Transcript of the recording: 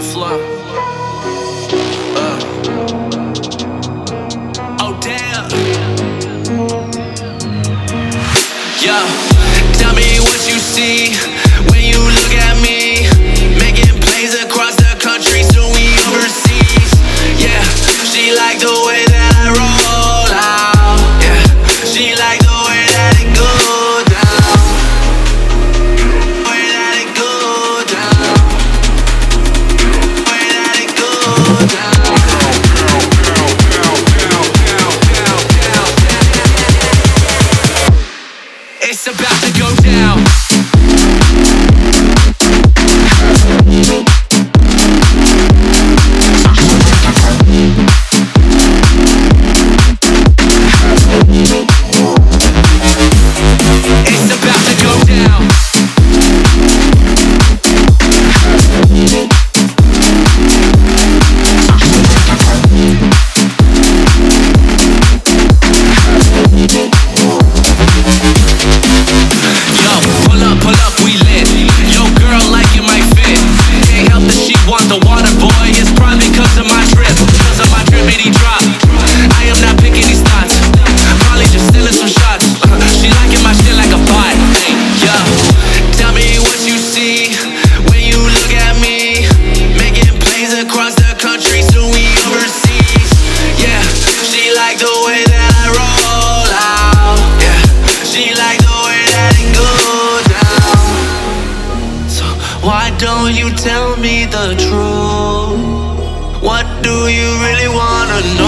flow. Oh damn. Yo, tell me what you see when you look at me. Making plays across the country, so we overseas. Yeah, she like the way that I roll out. Yeah, she like the way that it go down. Way that it go down. Way that it go down. It's about to go down. It's about to go down. Yo, pull up, we lit. Yo, girl, like it might fit. Can't help that she want the water, boy. It's probably cause of my drip. Cause of my drippity drop. I am not picking these thoughts. Probably just stealing some shots. She liking my shit like a pot. Yo, tell me what you see when you look at me. Making plays across the country, so we overseas. Yeah, she like the way that I roll out. Yeah, she like the way that it go down. So why don't you tell me the truth? What do you really wanna know?